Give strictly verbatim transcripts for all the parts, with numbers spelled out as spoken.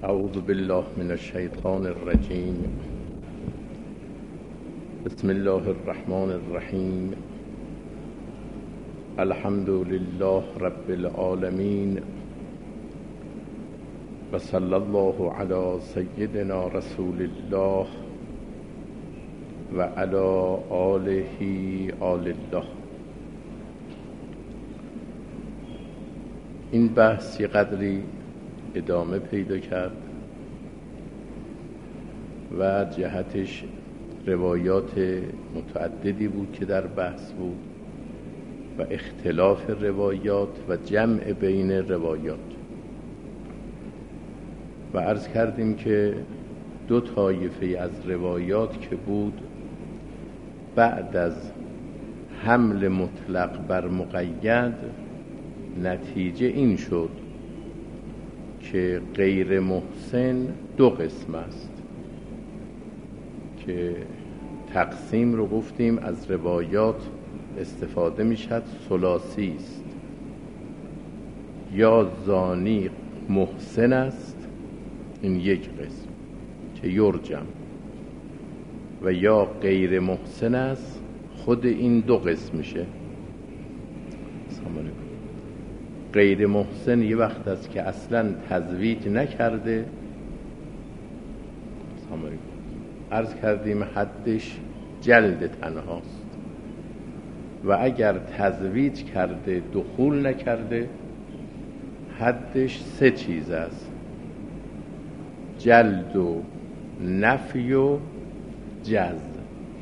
اعوذ بالله من الشیطان الرجیم. بسم الله الرحمن الرحیم. الحمد لله رب العالمین و صلی الله علی سیدنا رسول الله و علی آله آل الله. این بحث یه قدری ادامه پیدا کرد و جهتش روایات متعددی بود که در بحث بود و اختلاف روایات و جمع بین روایات، و عرض کردیم که دو طایفه از روایات که بود بعد از حمل مطلق بر مقید نتیجه این شد که غیر محسن دو قسم است که تقسیم رو گفتیم از روایات استفاده می شد ثلاثی است. یا زانی محسن است، این یک قسم که یرجم، و یا غیر محسن است، خود این دو قسم میشه. غیر محسن یه وقت است که اصلا تزویج نکرده. عرض کردیم حدش جلد تنهاست، و اگر تزویج کرده دخول نکرده حدش سه چیز است: جلد و نفی و جزم.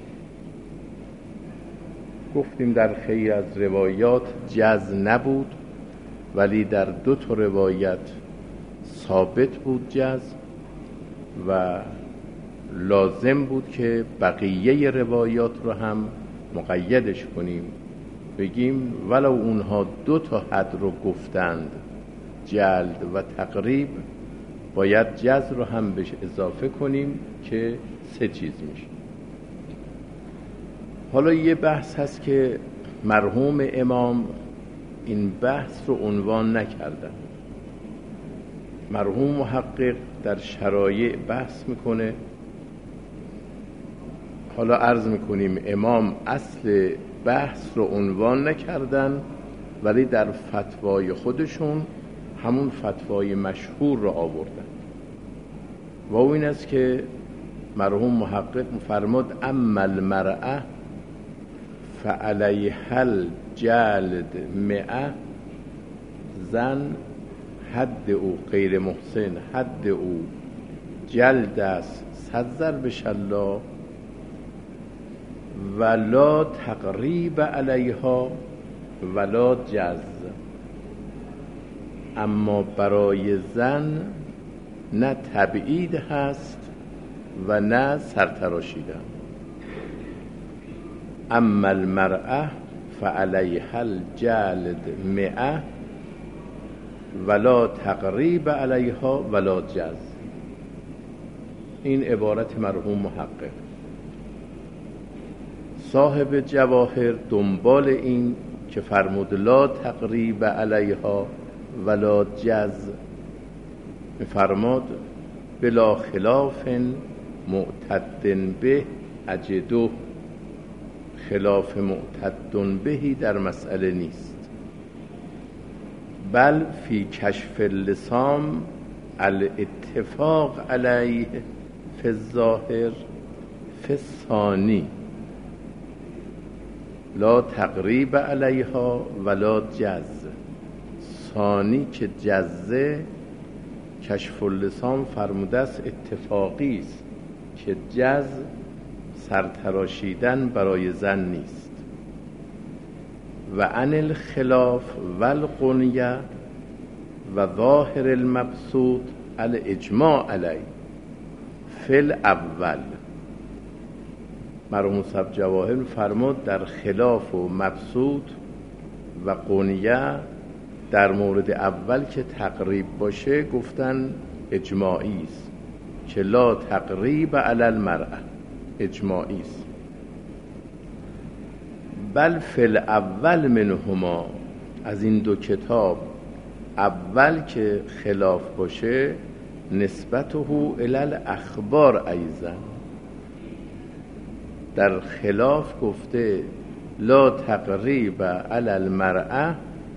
گفتیم در خیلی از روایات جزم نبود، ولی در دو تا روایت ثابت بود جزم، و لازم بود که بقیه روایات رو هم مقیدش کنیم، بگیم ولو اونها دو تا حد رو گفتند، جلد و تقریب، باید جزم رو هم بهش اضافه کنیم که سه چیز میشه. حالا یه بحث هست که مرحوم امام این بحث رو عنوان نکردن. مرحوم محقق در شرایع بحث میکنه. حالا عرض میکنیم امام اصل بحث رو عنوان نکردن، ولی در فتوای خودشون همون فتوای مشهور رو آوردن، و او این است که مرحوم محقق فرمود اما المرأة فعلیها الجلد مئة. زن حد او غیر محسن حد او جلد است صد ضرب شلاء، ولا تقریب علیها ولا جزم. اما برای زن نه تبعید هست و نه سرتراشیدن. اما المرأة فعلیها الجلد مئة ولا تقریب علیها ولا جزم. این عبارت مرحوم محقق. صاحب جواهر دنبال این که فرمود لا تقریب علیها ولا جزم، فرمود بلا خلاف معتد به اجده. خلاف معتد بهی در مسئله نیست، بل فی کشف اللسام الاتفاق علیه فی الظاهر فی الثانی لا تقریب علیها ولا جز. ثانی که جزه کشف اللسان فرموده است اتفاقی است که جز سرتراشیدن برای زن نیست. و عن الخلاف و القنیه و ظاهر المبسوط الاجماع علی فی الاول. مرحوم صاحب جواهر فرمود در خلاف و مبسوط و قنیه در مورد اول که تقریب باشه گفتن اجماعی است که لا تقریب علی المرأة، اجماعی است. بل فی الاول منهما، از این دو کتاب اول که خلاف باشه نسبته الی الاخبار ایضا. در خلاف گفته لا تقریب علی المرأة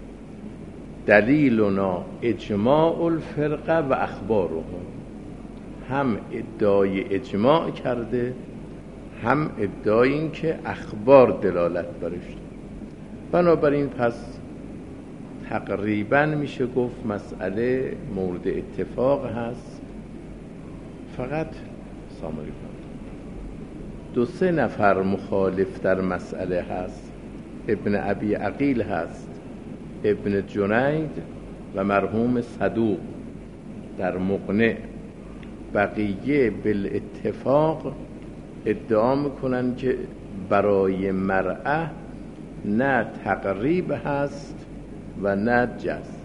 دلیلنا اجماع الفرقه و اخبارها. هم ادعای اجماع کرده، هم ادعای این که اخبار دلالت برش داره. بنابراین پس تقریبا میشه گفت مسئله مورد اتفاق هست. فقط سامری کنم دو سه نفر مخالف در مسئله هست. ابن ابی عقیل هست، ابن جنید و مرحوم صدوق در مقنع. بقیه بالاتفاق ادعا میکنن که برای مرأة نه تقریب هست و نه جز.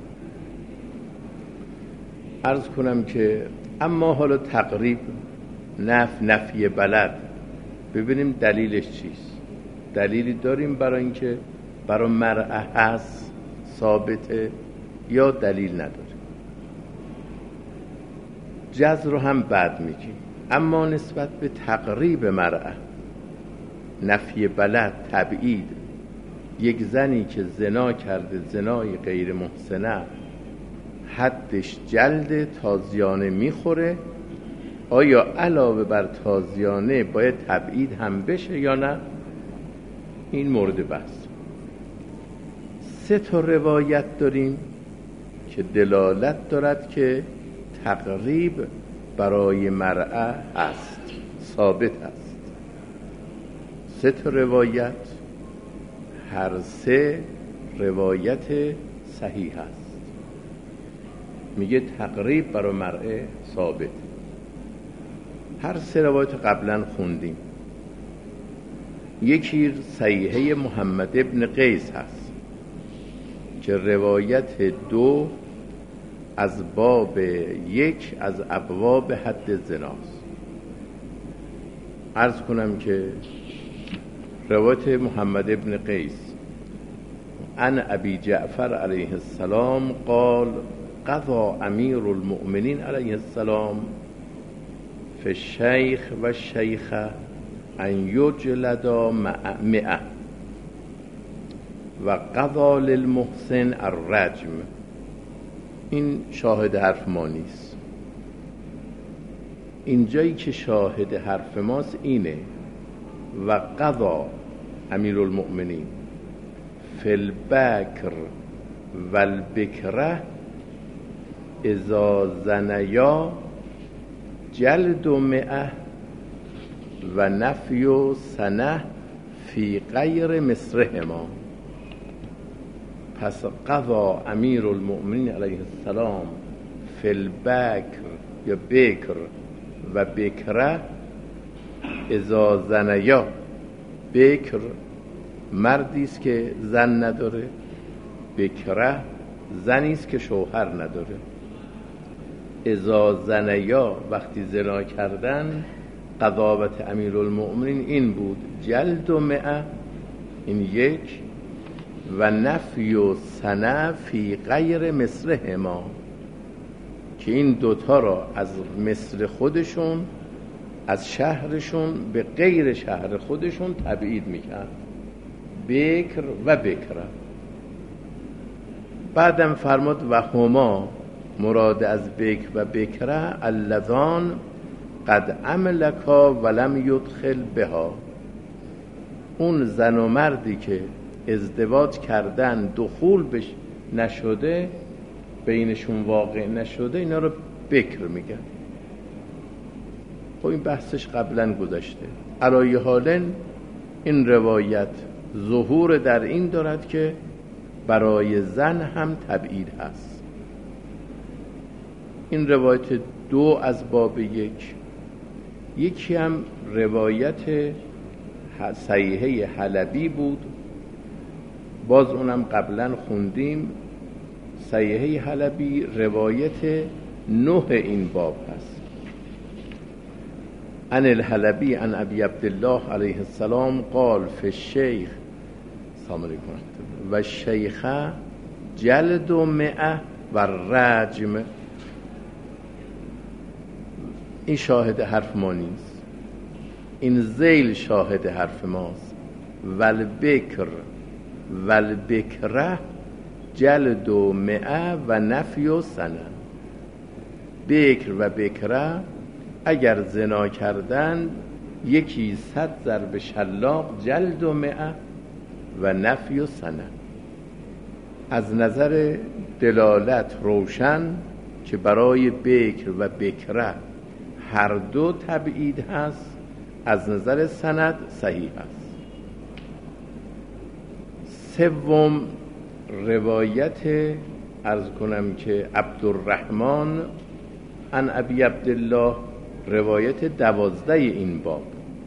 عرض کنم که اما حالا تقریب نف نفی بلد، ببینیم دلیلش چیست. دلیلی داریم برای اینکه برای مرأة هست ثابته یا دلیل نداره. جز رو هم بعد میگیم. اما نسبت به تقریب مرأة، نفی بلد، تبعید، یک زنی که زنا کرده، زنای غیر محسنه، حدش جلد، تازیانه میخوره، آیا علاوه بر تازیانه باید تبعید هم بشه یا نه؟ این مورد بحث. سه تا روایت داریم که دلالت دارد که تقریب برای مرأة هست، ثابت هست. سه تا روایت، هر سه روایت صحیح هست. میگه تقریب برای مرأة ثابت. هر سه روایت قبلا خوندیم. یکی صحیحه محمد ابن قیس هست که روایت دو از باب یک از ابواب حد زناست. عرض کنم که روایت محمد ابن قیس عن ابی جعفر علیه السلام قال قضا امیر المؤمنین علیه السلام فی الشیخ و الشیخه ان یجلدا مئة و قضا للمحسن الرجم. این شاهد حرف ما نیست. اینجایی که شاهد حرف ماست اینه و قضا امیر المؤمنین فی البکر و البکره اذا زنیا جلد مئة و نفی سنه فی غیر مصرهما. پس قضا امیر المؤمنین علیه السلام فی البکر یا بکر و بکره اذا زنیا. بکر مردی است که زن نداره، بکره زنی است که شوهر نداره. اذا زنیا وقتی زنا کردن، قضاوت امیر المؤمنین این بود جلد و مئة، این یک، و نفی و سنه فی غیر مصرهما، که این دوتا را از مصر خودشون، از شهرشون به غیر شهر خودشون تبعید میکرد، بکر و بکره. بعدم فرمود و هما، مراد از بکر و بکره اللذان قد املکا ولم یدخل بها، اون زن و مردی که ازدواج کردن دخول بش نشده، بینشون واقع نشده، اینا رو بکر میگن. خب این بحثش قبلا گذشته. علای حالن این روایت ظهور در این دارد که برای زن هم تبعید هست. این روایت دو از باب یک. یکی هم روایت صحیحه حلبی بود، باز اونم قبلا خوندیم. صحیحه حلبی روایت نه این باب هست. عن الحلبی عن ابی عبدالله علیه السلام قال فی الشیخ و الشیخه جلد و مئة و رجم. این شاهد حرف ما نیست، این ذیل شاهد حرف ماست. والبکر والبکره جلد و مئه و نفی و سنه. بکر و بکره اگر زنا کردن یکی صد ضرب شلاق جلد و مئه و نفی و سنه. از نظر دلالت روشن که برای بکر و بکره هر دو تبعید هست، از نظر سند صحیح است. سوم روایت عرض کنم که عبدالرحمن عن ابی عبدالله، روایت دوازده این باب.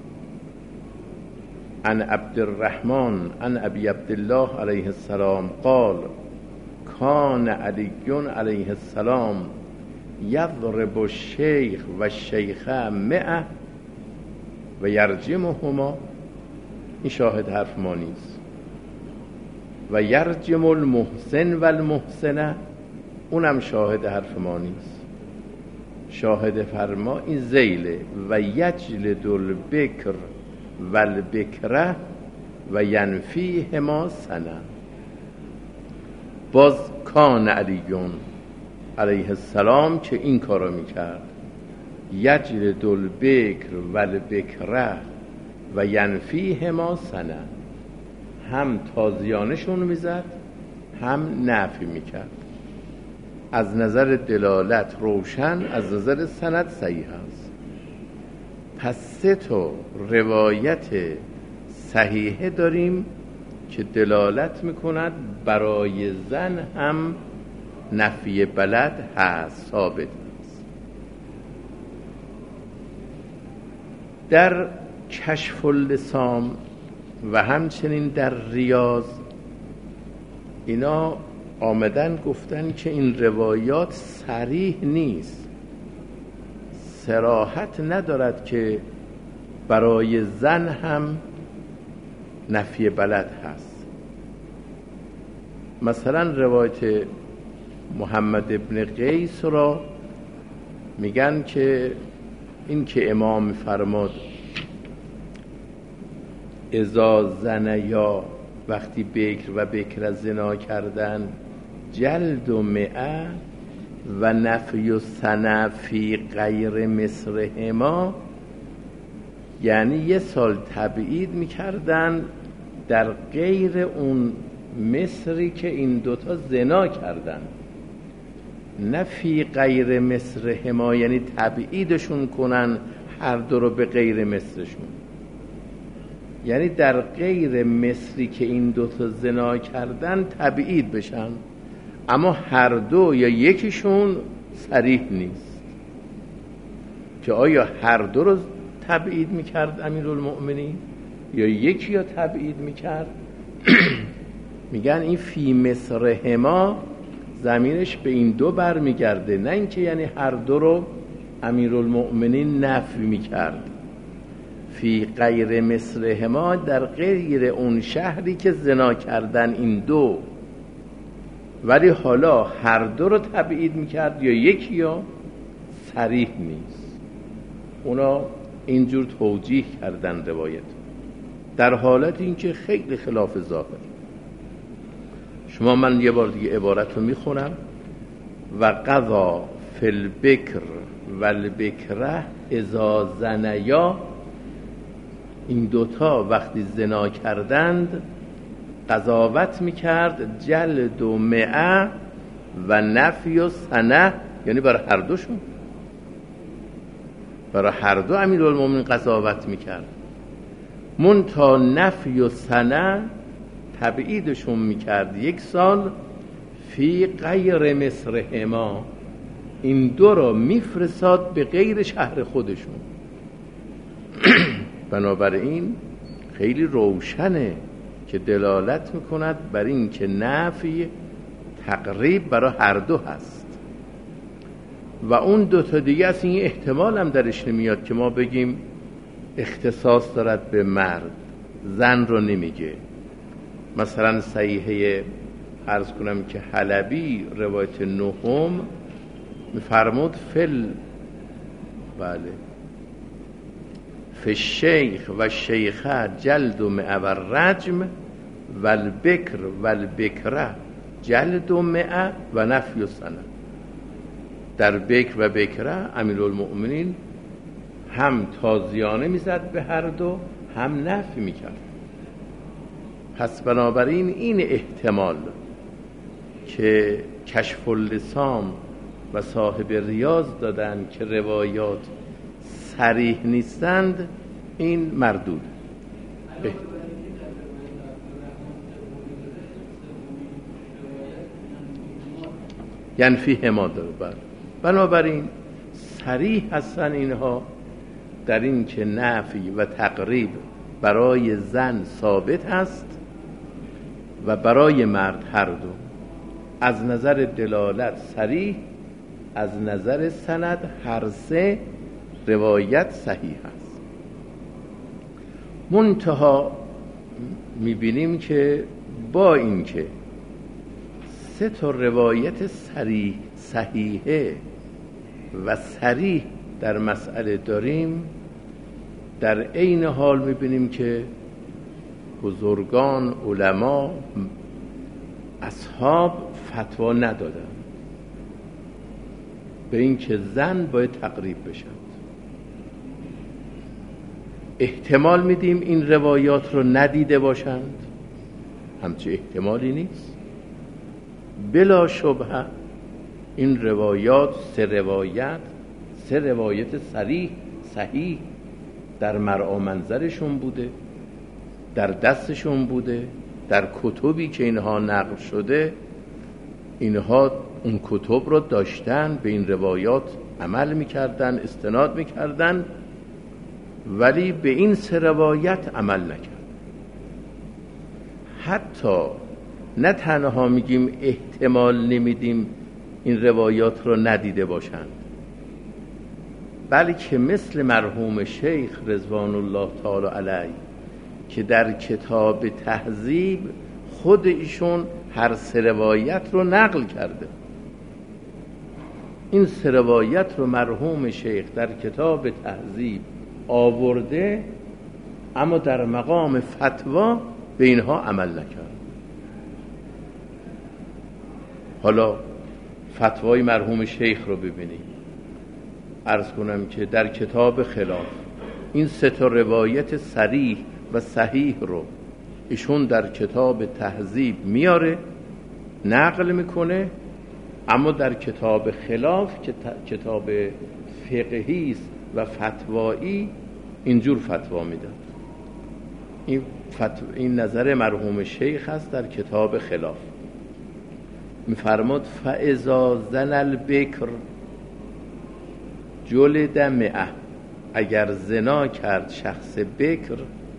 عن عبدالرحمن عن ابی عبدالله علیه السلام قال کان علی علیه السلام یضرب الشیخ و الشیخه مئه و یرجمهما. این شاهد حرف ما نیست. و یرجم المحسن و المحسنه، اونم شاهد حرف ما نیست. شاهد فرما این ذیله. و یجلد البکر و البکره و ینفیهما سنه. باز کان علیون علیه السلام که این کارو میکرد، یجلد البکر و البکره و ینفیهما سنه، هم تازیانشون میزد هم نفی میکرد. از نظر دلالت روشن، از نظر سند صحیح است. پس سه تا روایت صحیحه داریم که دلالت میکند برای زن هم نفی بلد هست، ثابت است. در کشف اللسان و همچنین در ریاض اینا آمدن گفتن که این روایات صریح نیست، صراحت ندارد که برای زن هم نفی بلد هست. مثلا روایت محمد ابن قیس را میگن که این که امام فرماد اذا زنیا، وقتی بکر و بکر زنا کردن، جلد و مئه و نفی و سنه فی غیر مصرهما، یعنی یه سال تبعید میکردن در غیر اون مصری که این دوتا زنا کردن. نه فی غیر مصرهما یعنی تبعیدشون کنن هر دو رو به غیر مصرشون، یعنی در غیر مصری که این دوتا زنا کردن تبعید بشن، اما هر دو یا یکیشون صریح نیست که آیا هر دو رو تبعید میکرد امیرالمؤمنین یا یکی رو تبعید میکرد. میگن این فی مصرهما ضمیرش به این دو بر میگرده، نه اینکه یعنی هر دو رو امیرالمؤمنین نفی میکرد. فی غیر مصرهما در غیر اون شهری که زنا کردن این دو، ولی حالا هر دو رو تبعید میکرد یا یکی یا صریح نیست. اونا اینجور توجیه کردن روایت، در حالت اینکه خیلی خلاف ظاهر. شما من یه بار دیگه عبارت رو میخونم. و قضا فی البکر و البکره اذا زنیا، این دوتا وقتی زنا کردند قضاوت میکرد جلد و مئه و نفی و سنه، یعنی برای هر دوشون، برای هر دو امیرالمومنین قضاوت میکرد. منتها نفی و سنه تبعیدشون میکرد یک سال فی غیر مصرهما، این دو رو میفرستاد به غیر شهر خودشون. بنابراین خیلی روشنه که دلالت میکند بر این که نفی تقریب برای هر دو هست. و اون دو تا دیگه از این احتمال هم درش نمیاد که ما بگیم اختصاص دارد به مرد، زن رو نمیگه. مثلا صحیحه عرض کنم که حلبی روایت نهم میفرمود فل بله. فالشیخ و شیخه جلد و مئه و رجم و البکر و البکره جلد و مئه و نفی و سنه. در بکر و بکره امیرالمؤمنین هم تازیانه میزد به هر دو، هم نفی میکرد. پس بنابراین این احتمال که کشف اللسان و صاحب ریاض دادن که روایات صریح نیستند، این مردود. یعنی فیه ما داره. بر بنابراین صریح هستن اینها در این که نفی و تقریب برای زن ثابت است و برای مرد هر دو. از نظر دلالت صریح، از نظر سند هر سه روایت صحیح است. منتها میبینیم که با این که سه تا روایت صریح صحیحه و صریح در مسئله داریم، در عین حال میبینیم که بزرگان علما اصحاب فتوا ندادن به این که زن باید تقریب بشن. احتمال میدیم این روایات رو ندیده باشند، همچه احتمالی نیست. بلا شبهه این روایات سه روایت سه روایت صریح صحیح در مرعا منظرشون بوده، در دستشون بوده، در کتبی که اینها نقل شده اینها اون کتب رو داشتن، به این روایات عمل میکردن، استناد میکردن، ولی به این سه روایت عمل نکرد. حتی نه تنها میگیم احتمال نمیدیم این روایات رو ندیده باشند، بلکه مثل مرحوم شیخ رضوان الله تعالی علیه که در کتاب تهذیب خود ایشون هر سه روایت رو نقل کرده. این سه روایت رو مرحوم شیخ در کتاب تهذیب آورده، اما در مقام فتوا به اینها عمل نکرد. حالا فتوای مرحوم شیخ رو ببینید. عرض کنم که در کتاب خلاف این سه تا روایت صریح و صحیح رو ایشون در کتاب تهذیب میاره، نقل میکنه، اما در کتاب خلاف که کتاب فقهی است و فتوایی اینجور فتوا میدن. این, فتو... این نظر مرحوم شیخ است در کتاب خلاف. میفرماد فاذا زن البکر جلد مئه، اگر زنا کرد شخص بکر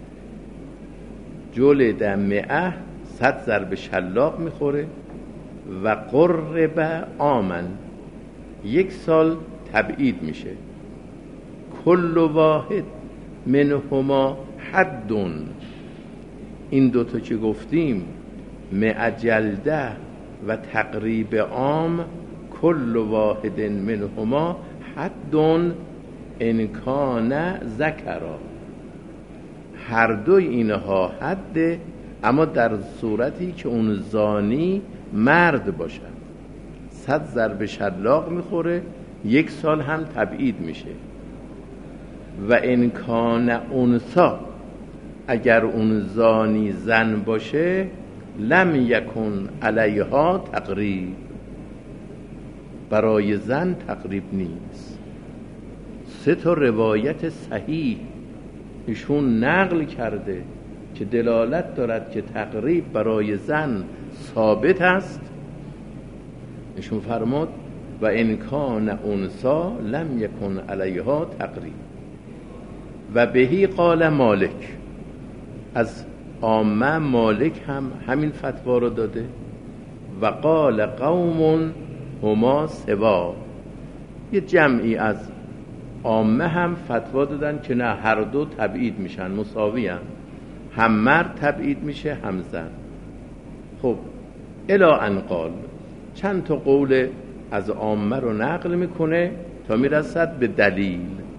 جلد مئه، صد ضرب شلاق میخوره، و قرب آمن، یک سال تبعید میشه. کل واحد منهما حدون، این دوتا که گفتیم مئه جلده و تقریب عام، کل واحد منهما حدون ان کان ذکرا، هر دوی اینها حده، اما در صورتی که اون زانی مرد باشد. صد ضرب شلاق میخوره، یک سال هم تبعید میشه. و ان کان انثی، اگر اون زانی زن باشه، لم یکن علیها تقریب، برای زن تقریب نیست. سه تا روایت صحیح ایشون نقل کرده که دلالت دارد که تقریب برای زن ثابت است. ایشون فرمود و ان کان انثی لم یکن علیها تقریب. و بهی قال مالک، از عامه مالک هم همین فتوا رو داده. و قال قوم هما سوا، یه جمعی از عامه هم فتوا دادن که نه، هر دو تبعید میشن، مساوی هم هم مرد تبعید میشه هم زن. خب الی ان قال، چند تا قول از عامه رو نقل میکنه تا میرسد به دلیل.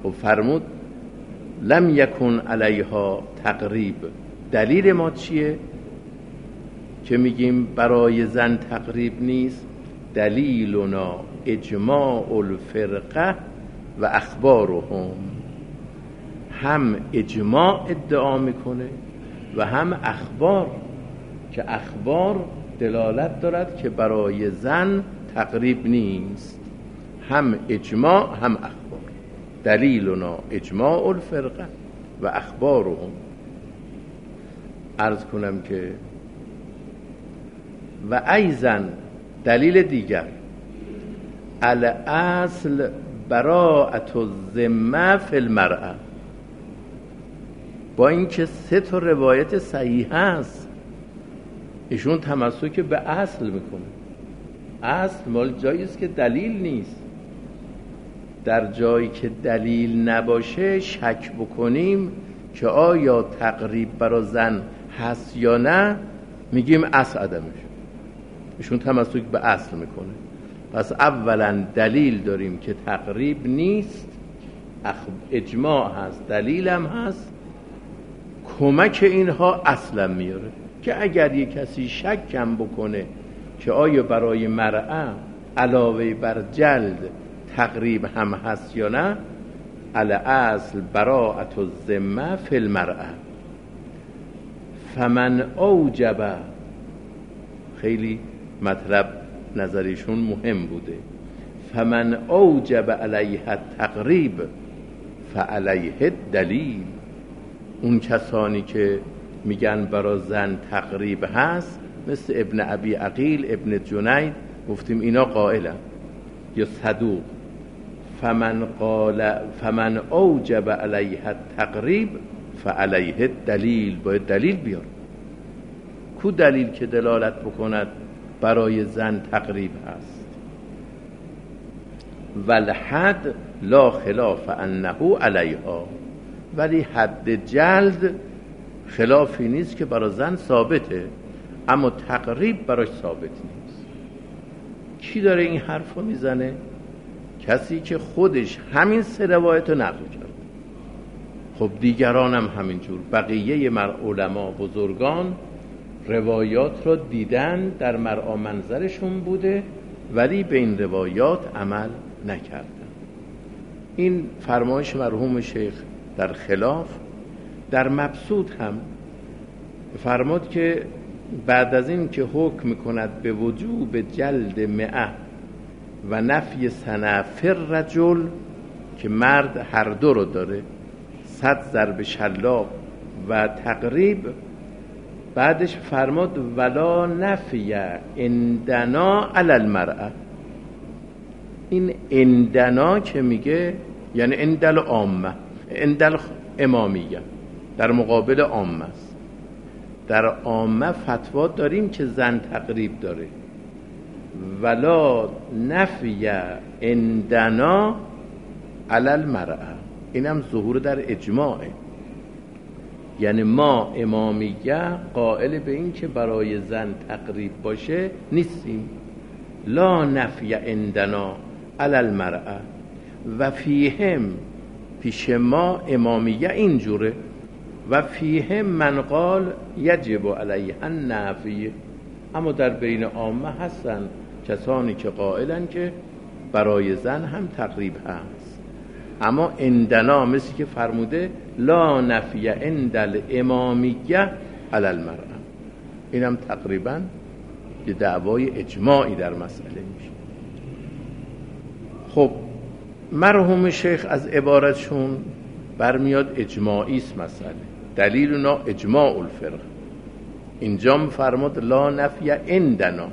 و فرمود لم یکن علیها تقریب. دلیل ما چیه که میگیم برای زن تقریب نیست؟ دلیلنا اجماع الفرقه و اخبارهم. هم اجماع ادعا میکنه و هم اخبار، که اخبار دلالت دارد که برای زن تقریب نیست. هم اجماع هم اخبار. دلیلنا اجماع الفرقه و اخبارهم. عرض کنم که و ایزن دلیل دیگر الاصل براءت الذمه فی المرأه. با اینکه سه تا روایت صحیح هست، ایشون تمسک به اصل میکنه. اصل مال جایی است که دلیل نیست. در جایی که دلیل نباشه شک بکنیم که آیا تقریب برای زن هست یا نه، میگیم اصل عدمش. ایشون تمسک به اصل میکنه. پس اولا دلیل داریم که تقریب نیست، اجماع هست، دلیل هم هست. کمک اینها اصلا میاره که اگر یک کسی شک هم بکنه که آیا برای مرأة علاوه بر جلد تقریب هم هست یا نه، الاصل براءت الذمه فی المرأة. فمن اوجب، خیلی مطلب نظریشون مهم بوده، فمن اوجب علیه التقریب فعلیه دلیل. اون کسانی که میگن برای زن تقریب هست، مثل ابن ابی عقیل، ابن جنید، گفتیم اینا قائلن یا صدوق. فمن قال فمن اوجب علیه التقریب فعلیه دلیل. باید دلیل بیار. کو دلیل که دلالت بکند برای زن تقریب هست؟ والحد لا خلاف انه علیها. ولی حد جلد خلافی نیست که برای زن ثابته، اما تقریب براش ثابت نیست. کی داره این حرف رو میزنه؟ کسی که خودش همین سه روایت رو نقل کرد. خب دیگران هم همینجور. بقیه مر علما بزرگان روایات رو دیدن، در مرعا منظرشون بوده، ولی به این روایات عمل نکردن. این فرمایش مرحوم شیخ در خلاف. در مبسوط هم فرمود که بعد از این که حکم میکند به وجوب جلد مئه و نفی سنه فر رجل، که مرد هر دو رو داره، صد ضرب شلاق و تقریب، بعدش فرمود ولا نفی اندنا علی المرأة. این اندنا که میگه یعنی اندل عامه، اندل امامیه، در مقابل عامه است. در عامه فتوا داریم که زن تقریب داره. ولا نفی اندنا علی المرأة، اینم ظهور در اجماعه. یعنی ما امامیه قائل به این که برای زن تقریب باشه نیستیم. لا نفی عندنا علی المرأة و فیهم، پیش ما امامیه اینجوره، و فیهم من قال یجب علیه النفی. اما در بین عامه هستن کسانی که قائلن که برای زن هم تقریب هست. اما عندنا مثل که فرموده لا نفی عند الامامیه علی المرأة، اینم تقریبا یه دعوای اجماعی در مسئله میشه. خب مرحوم شیخ از عبارتشون برمیاد اجماعی است مسئله. دلیلنا اجماع الفرق. اینجا فرمود لا نفی عندنا.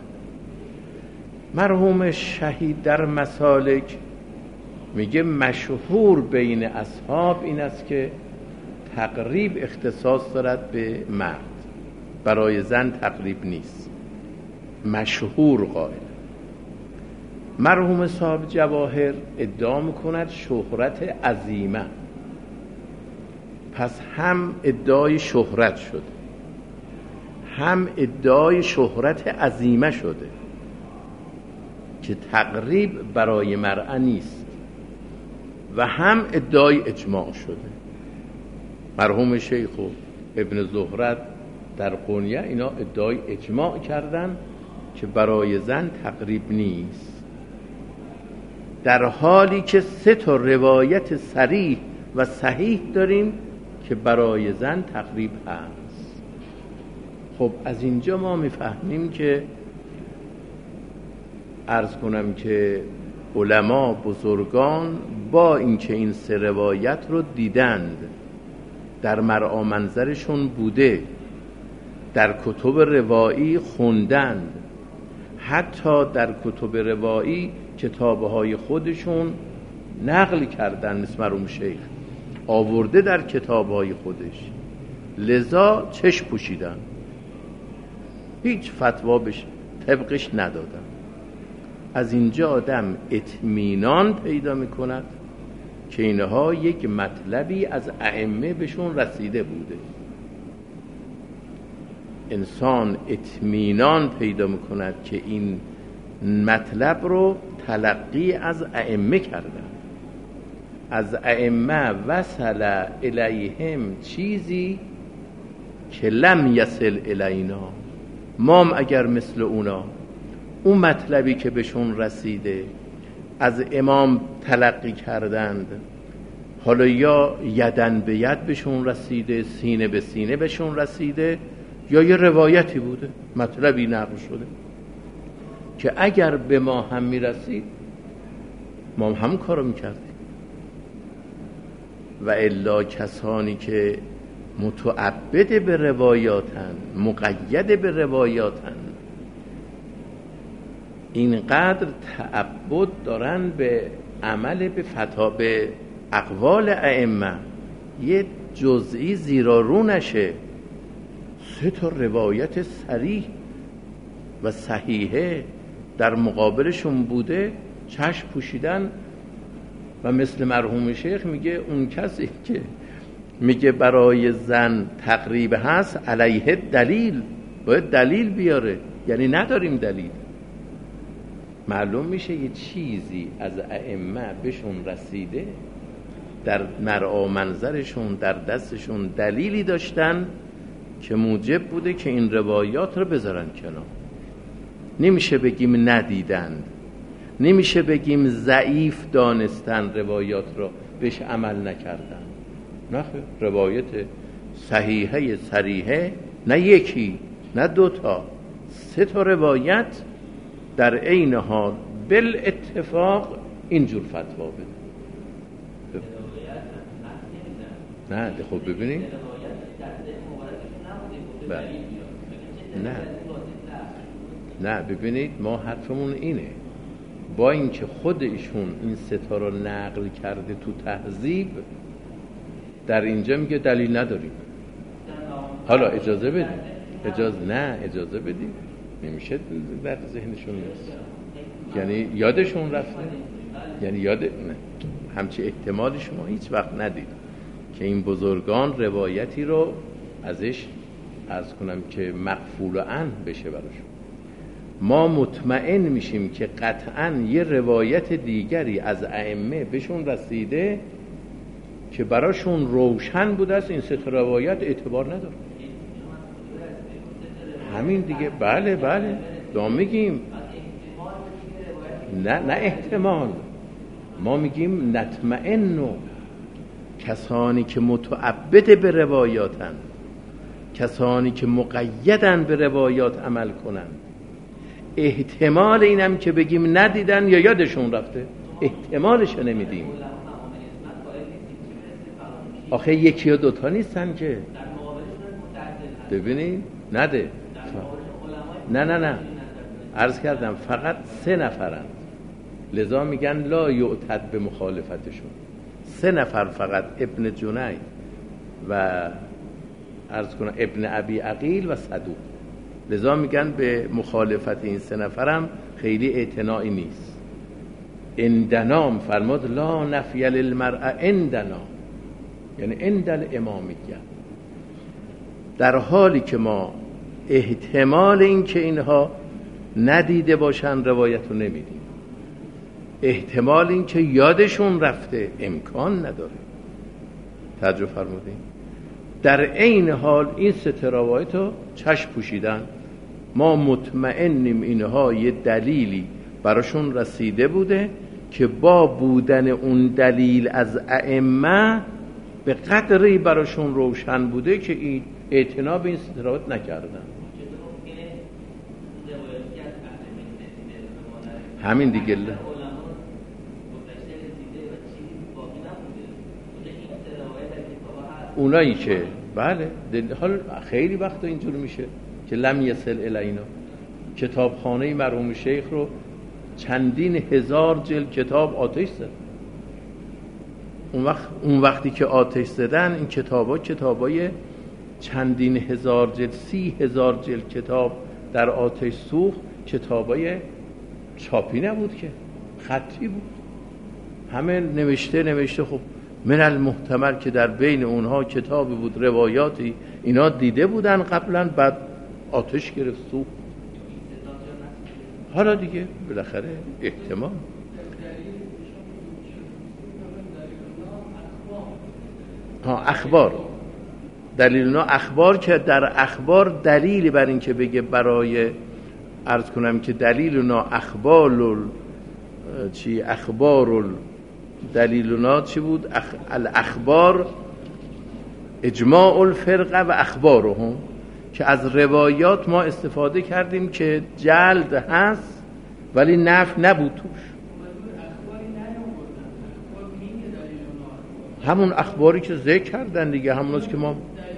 مرحوم شهید در مسالک میگه مشهور بین اصحاب این است که تقریب اختصاص دارد به مرد، برای زن تقریب نیست. مشهور قائل. مرحوم صاحب جواهر ادعا میکند شهرت عظیمه. پس هم ادعای شهرت شده، هم ادعای شهرت عظیمه شده که تقریب برای مرأة نیست. و هم ادعای اجماع شده. مرحوم شیخ و ابن زهرت در قونیه اینا ادعای اجماع کردن که برای زن تقریب نیست، در حالی که سه تا روایت صریح و صحیح داریم که برای زن تقریب هست. خب از اینجا ما میفهمیم که عرض کنم که علما بزرگان با اینکه این سه روایت رو دیدند، در مرعا منظرشون بوده، در کتب روایی خوندند، حتی در کتب روایی کتابهای خودشون نقل کردن، مثل مرحوم شیخ آورده در کتابهای خودش، لذا چشم پوشیدن، هیچ فتوا بش طبقش ندادن. از اینجا آدم اطمینان پیدا میکند که اینها یک مطلبی از ائمه بهشون رسیده بوده. انسان اطمینان پیدا میکند که این مطلب رو تلقی از ائمه کردن، از ائمه وصل الیهم چیزی که لم یصل الینا، مام اگر مثل اونا اون مطلبی که بهشون رسیده از امام تلقی کردند، حالا یا یدن به ید بهشون رسیده، سینه به سینه بهشون رسیده، یا یه روایتی بوده، مطلبی نقل شده که اگر به ما هم میرسید ما هم همون کارو میکردیم. و الا کسانی که متعبد به روایاتن، مقید به روایاتن، اینقدر تعبد دارن به عمل به فتا به اقوال ائمه، یه جزئی زیرا رو نشه. سه تا روایت صریح و صحیحه در مقابلشون بوده، چشم پوشیدن. و مثل مرحوم شیخ میگه اون کسی که میگه برای زن تقریب هست علیه دلیل، باید دلیل بیاره، یعنی نداریم دلیل. معلوم میشه یه چیزی از ائمه بهشون رسیده، در مرعا منظرشون، در دستشون دلیلی داشتن که موجب بوده که این روایات رو بذارن کنار. نمیشه بگیم ندیدند، نمیشه بگیم ضعیف دانستن روایات رو بهش عمل نکردن. نه، روایت صحیحه صریحه، نه یکی نه دوتا، سه تا روایت در عین حال بالاتفاق اینجور فتوا بده. نه خب ببینید، نه نه ببینید، ما حرفمون اینه، با اینکه خود ایشون این ستا رو نقل کرده تو تهذیب، در اینجا میگه دلیل نداریم. حالا اجازه بدید، اجازه نه اجازه بدید، نمیشه در ذهنشون نیست، یعنی یادشون رفته، یعنی یاد نه. همچی احتمالی شما هیچ وقت ندید که این بزرگان روایتی رو ازش عرض کنم که مغفول عن بشه براشون. ما مطمئن میشیم که قطعاً یه روایت دیگری از ائمه بهشون رسیده که براشون روشن بوده است این سه روایت اعتبار نداره. همین دیگه. بله بله دا میگیم نه نه احتمال، ما میگیم نطمئن. کسانی که متعبد به روایاتن، کسانی که مقیدن به روایات عمل کنن، احتمال اینم که بگیم ندیدن یا یادشون رفته، احتمالش نمیدیم. آخه یکی یا دوتا نیستن که، ببینید نده نه نه نه عرض کردم فقط سه نفرن، لذا میگن لا یعتد به مخالفتشون. سه نفر فقط، ابن جنید و عرض کنم ابن ابی عقیل و صدوق، لذا میگن به مخالفت این سه نفرم خیلی اعتنایی نیست. اندنام فرماد لا نفی للمرأة اندنا، یعنی اندل امامیه، در حالی که ما احتمال این که اینها ندیده باشن روایت رو نمیدیم. احتمال این که یادشون رفته امکان نداره. توجه فرمودین؟ در عین حال این سه تا روایت رو چشم پوشیدن، ما مطمئنیم اینها یه دلیلی براشون رسیده بوده که با بودن اون دلیل از ائمه به قدری براشون روشن بوده که این اعتنا به این سه تا روایت نکردن. همین دیگه اونایی که بله حال خیلی وقت اینجور میشه که لم یصل الینا، کتابخانه مرحوم شیخ رو چندین هزار جلد کتاب آتش زد. اون وقت اون وقتی که آتش زدن این کتابا کتابای چندین هزار جلد، سی هزار جلد کتاب در آتش سوخت، کتابای چاپی نبود که، خطی بود، همه نوشته نوشته. خب من المحتمل که در بین اونها کتابی بود، روایاتی اینا دیده بودن قبلا، بعد آتش گرفت سوخت. حالا دیگه بالاخره احتمال ها اخبار دلیلنا اخبار که در اخبار دلیلی بر این که بگه برای عرض کنم که دلیلنا اخبار چی اخبار دلیلنا چی بود؟ اخ... الاخبار اجماع الفرقه و اخبارهم، که از روایات ما استفاده کردیم که جلد هست ولی نفی نبود توش. همون اخباری که ذکر کردن دیگه، هموناست که ما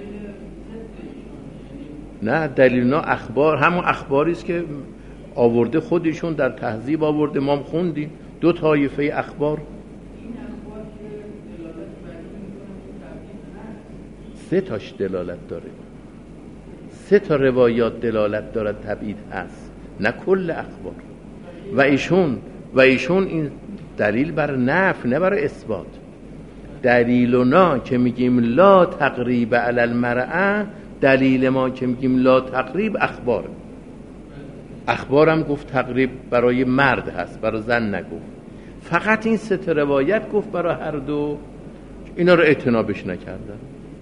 نه دلیلنا اخبار همون اخباری است که آورده خودشون در تهذیب آورده، ما خوندیم دو طایفه اخبار. سه تاش دلالت داره، سه تا روایات دلالت داره تبعید هست، نه کل اخبار. و ایشون و ایشون این دلیل بر نفی نه بر اثبات. دلیلنا که میگیم لا تقریب علی المرأة، دلیل ما که میگیم لا تقریب اخبار. اخبارم گفت تقریب برای مرد هست، برای زن نگفت. فقط این سه تا روایت گفت برای هر دو، اینا رو اعتنابش نکردن.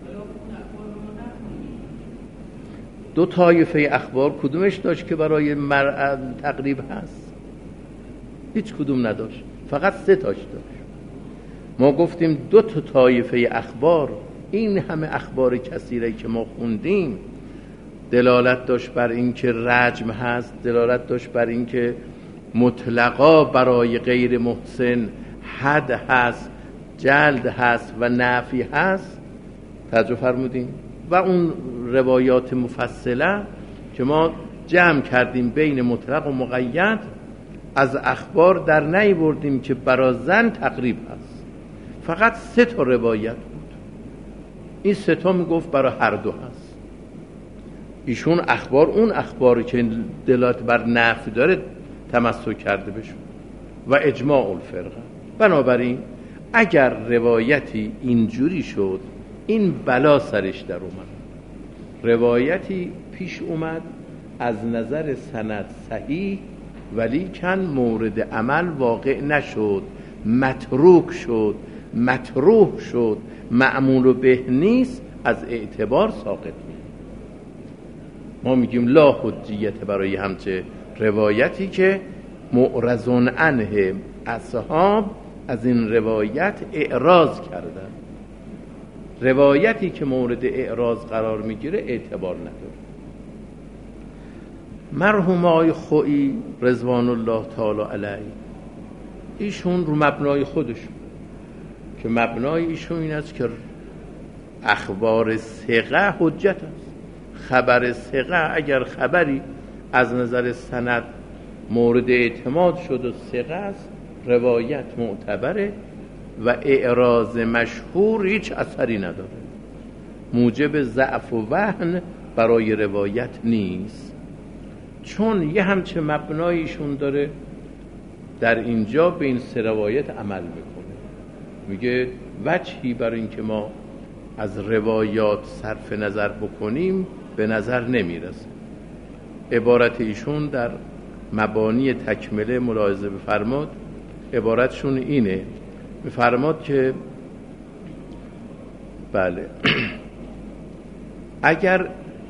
دو طایفه اخبار کدومش داشت که برای مرأة تقریب هست؟ هیچ کدوم نداشت، فقط سه تاش داشت. ما گفتیم دو تا طایفه اخبار، این همه اخبار کثیره که ما خوندیم دلالت داشت بر این که رجم هست، دلالت داشت بر این که مطلقا برای غیر محسن حد هست، جلد هست و نفی هست. توجه فرمودین؟ و اون روایات مفصله که ما جمع کردیم بین مطلق و مقید، از اخبار در نیاوردیم که برای زن تقریب هست، فقط سه تا روایت بود. این سه تا میگفت برای هر دو هست. ایشون اخبار اون اخباری که دلالت بر نفی داره تمسک کرده بشون و اجماع الفرقه. بنابراین اگر روایتی اینجوری شد، این بلا سرش در اومد. روایتی پیش اومد از نظر سند صحیح ولی کن مورد عمل واقع نشد، متروک شد، مطروح شد، معمول به نیست، از اعتبار ساقط میشه. ما میگیم لا حجیت برای همچه روایتی که معرض عنه اصحاب از این روایت اعراض کردن. روایتی که مورد اعراض قرار میگیره اعتبار نداره. مرحوم آقای خویی رضوان الله تعالی علیه، ایشون رو مبنای خودشون که مبنای ایشون این است که اخبار ثقه حجت است. خبر ثقه اگر خبری از نظر سند مورد اعتماد شد و ثقه است، روایت معتبره و اعراض مشهور هیچ اثری نداره، موجب ضعف و وهن برای روایت نیست. چون یه همچه مبنایشون داره، در اینجا به این سه روایت عمل میکنه. میگه وجهی برای این که ما از روایات صرف نظر بکنیم به نظر نمیرسه. عبارت ایشون در مبانی تکمله ملاحظه بفرماد عبارتشون اینه، میفرماد که بله اگر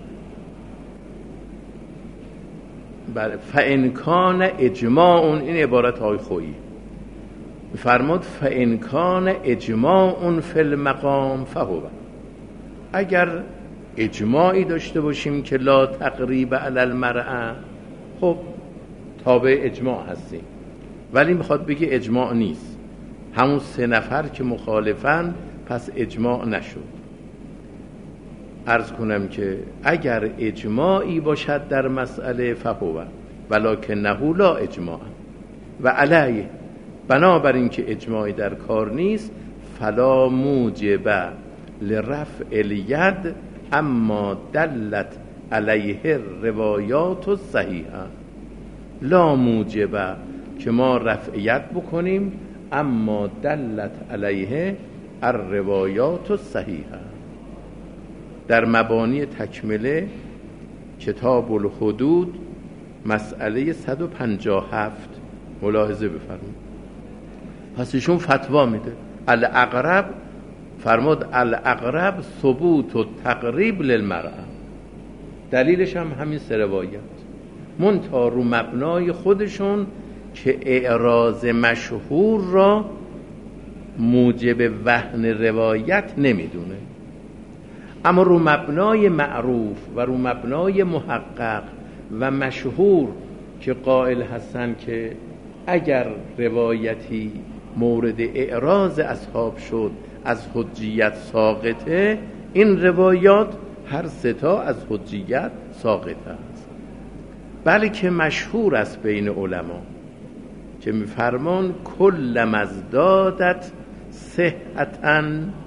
بله فإن کان اجماع، این عبارت های خویی میفرماد فإن کان اجماع فی المقام فهو، اگر اجماعی داشته باشیم که لا تقریب علی المرأة، خب تابع اجماع هستیم، ولی میخواد بگه اجماع نیست، همون سه نفر که مخالفن پس اجماع نشد. عرض کنم که اگر اجماعی باشد در مسئله فهو ولکنه لا اجماع و علیه، بنابراین که اجماعی در کار نیست، فلا موجب لرفع الید اما دلت علیه روایات الصحیحه، لا موجب که ما رفعیت بکنیم اما دلت علیه الروایات الصحیحه. در مبانی تکمله کتاب الحدود مسئله صد و پنجاه و هفت ملاحظه بفرمایید. پس ایشون فتوا میده الاقرب، فرمود الاقرب ثبوت و تقریب للمرأة، دلیلش هم همین سه روایت، منتها رو مبنای خودشون که اعراض مشهور را موجب وهن روایت نمیدونه، اما رو مبنای معروف و رو مبنای محقق و مشهور که قائل هستن که اگر روایتی مورد اعراض اصحاب شد از حجیت ساقطه، این روایات هر سه تا از حجیت ساقطه است. بلکه مشهور است بین علما که میفرمان کل مزدادت صحتاً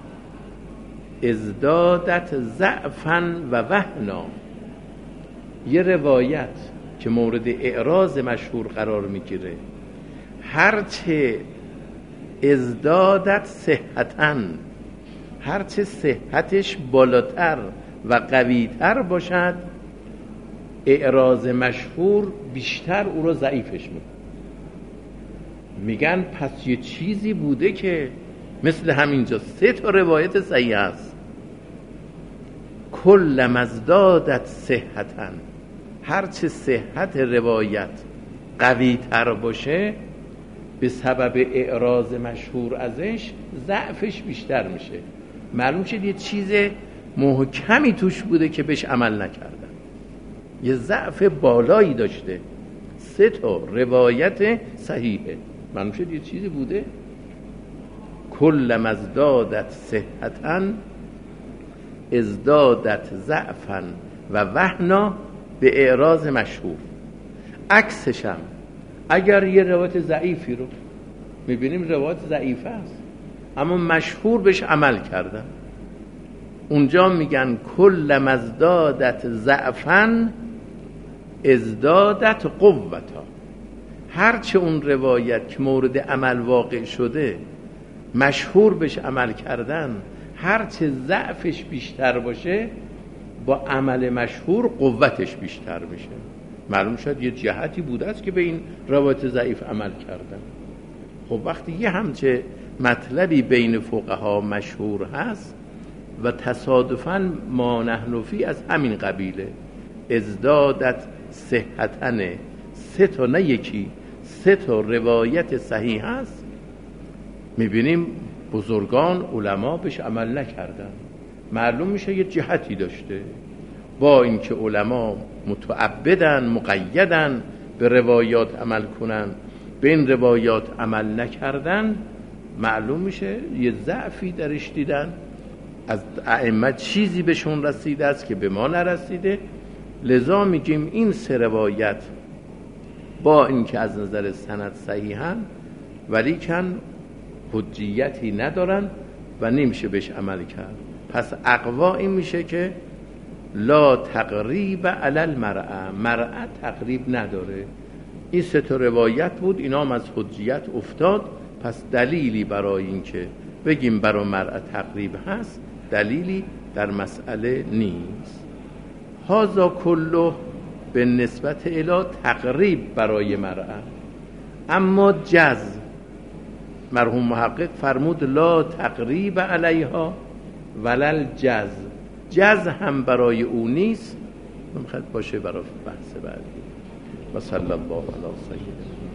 ازدادت ضعفاً و وهنا، یه روایت که مورد اعراض مشهور قرار میگیره هرچه ازدادت صحتاً، هرچه صحتش بالاتر و قویتر باشد، اعراض مشهور بیشتر او رو ضعیفش میکنه. میگن پس یه چیزی بوده که مثل همینجا سه تا روایت صحیح است، کل مزدادت صحتاً، هرچه صحت روایت قوی تر باشه به سبب اعراض مشهور ازش ضعفش بیشتر میشه. معلوم شد یه چیز محکمی توش بوده که بهش عمل نکردن، یه ضعف بالایی داشته، سه تا روایت صحیحه، معلوم شد یه چیزی بوده. کل مزدادت صحتاً ازدادت ضعفاً و وهنا به اعراض مشهور. عکسش هم اگر یه روایت ضعیفی رو میبینیم روایت ضعیفه است اما مشهور بهش عمل کردن، اونجا میگن کل مزدادت ضعفاً ازدادت قوتا، هرچه اون روایت که مورد عمل واقع شده مشهور بهش عمل کردن، هرچه ضعفش بیشتر باشه با عمل مشهور قوتش بیشتر میشه. معلوم شد یه جهتی بوده است که به این روایت ضعیف عمل کردن. خب وقتی یه همچه مطلبی بین فقها مشهور هست و تصادفاً ما نحن فی از همین قبیله، ازدادت صحتن، سه تا نه یکی، سه تا روایت صحیح هست، میبینیم بزرگان علما بهش عمل نکردن. معلوم میشه یه جهتی داشته، با اینکه علما متعبدن مقیدن به روایات عمل کنن، به این روایات عمل نکردن، معلوم میشه یه ضعفی درش دیدن، از ائمه چیزی بهشون رسیده است که به ما نرسیده. لذا میگیم این سه روایت با اینکه از نظر سند صحیحن ولیکن حجیتی ندارن و نمیشه بهش عمل کرد. پس اقوا این میشه که لا تقریب علی المرأة، مرأة تقریب نداره. این سه تا روایت بود، اینا هم از حجیت افتاد، پس دلیلی برای این که بگیم برای مرأة تقریب هست دلیلی در مسئله نیست. هذا کله به نسبت الی تقریب برای مرأة. اما جز مرحوم محقق فرمود لا تقریب علیها ولل جز، جز هم برای او نیست، میخواد باشه برای بحث بعدی. و صلی الله علی سیدنا